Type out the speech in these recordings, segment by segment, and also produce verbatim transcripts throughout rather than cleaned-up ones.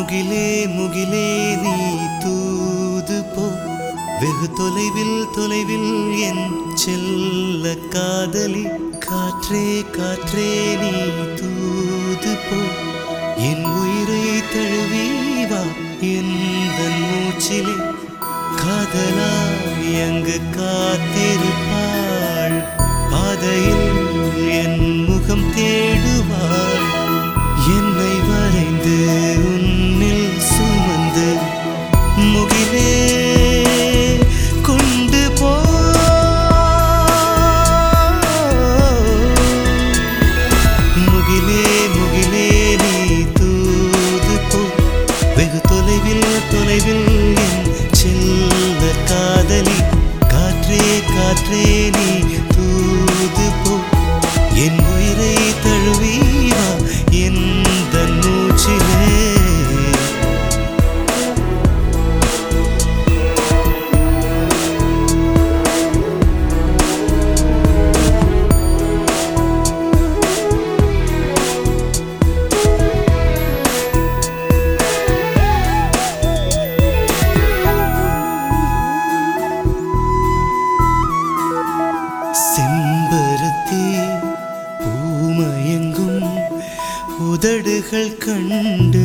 முகிலே முகிலே நீ தூது போ, வெகு தொலைவில் தொலைவில் என் செல்ல காதலி. காற்றே காற்றே நீ தூது போ, என் உயிரை தழுவி வா எந்தன் மூச்சிலே. காதலாய் அங்கு காத்திருப்பாள், பாதையில் என் முகம் தேடுவாள். என்னை வரைந்து உன்னில் சுமந்து முகிலே கொண்டு போ. முகிலே முகிலே நீ தூது போ, வெகு தொலைவில் தொலைவில் என் செல்ல காதலி. காற்றே காற்றே நீ தூது போ, என் உயிரை தழுவி வா எந்தன் மூச்சிலே. செம்பருத்தி பூமயங்கும் உதடுகள் கண்டு,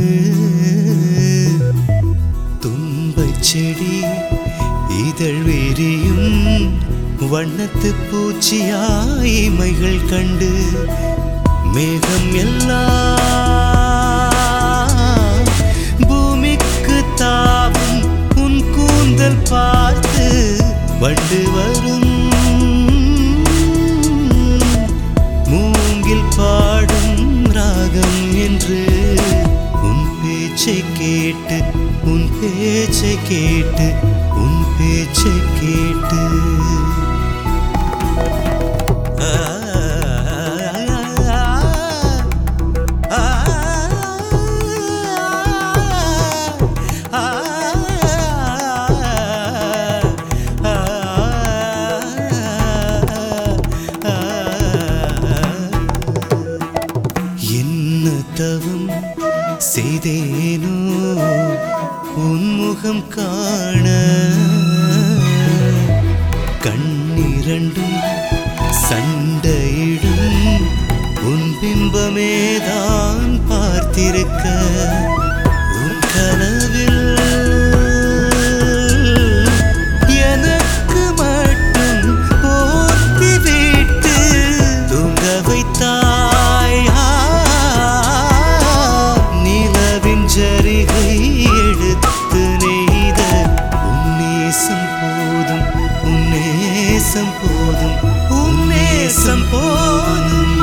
தும்பச் செடி இதழ் விரியும் வண்ணத்து பூச்சியாய் இமைகள் கண்டு. மேகம் எல்லாம் பூமிக்கு தாவும் உன் கூந்தல் பார்த்து, வண்டு வரும் மூங்கில் பாடும் ராகம் என்று. உன் பேச்சை கேட்டு உன் பேச்சை கேட்டு உன் பேச்சை கேட்டு தவம் செய்தேனோ உன்முகம் காண. கண்ணிரண்டும் சண்டையிடும் உன் பிம்பமேதான் பார்த்திருக்க. உன் கனவில் எனக்கு மட்டும் போர்த்தி விட்டு தூங்க வைத்தாய். ஜரிகை எடுத்து நெய்த உன்னேசம் போதும் உன்னேசம் போதும் உன்னேசம் போதும்.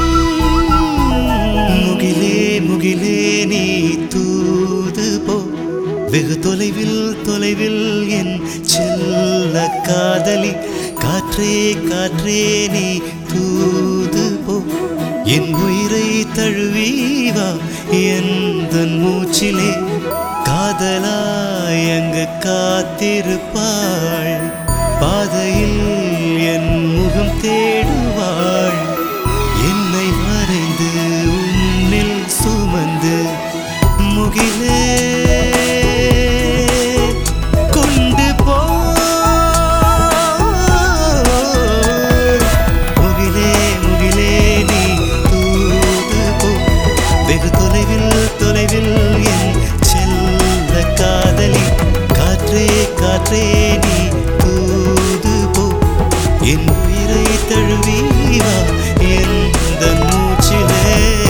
முகிலே முகிலே நீ தூது போ, வெகு தொலைவில் தொலைவில் என் செல்ல காதலி. காற்றே காற்றே நீ தூது போ, என் உயிரை தழுவி வா எந்தன் மூச்சிலே. காதலாய் அங்கு காத்திருப்பாள், பாதையில் என் முகம் தேடுவாள். என்னை மறைந்து உன்னில் சுமந்து முகிலே கொண்டு போ. முகிலே முகிலே நீ தூது போ, வெகு தொலைவில் தொலைவில் என் செல்ல காதலி. காற்றே காற்றே நீ தூது போ, என் உயிரை தழுவி வா எந்தன் மூச்சிலே.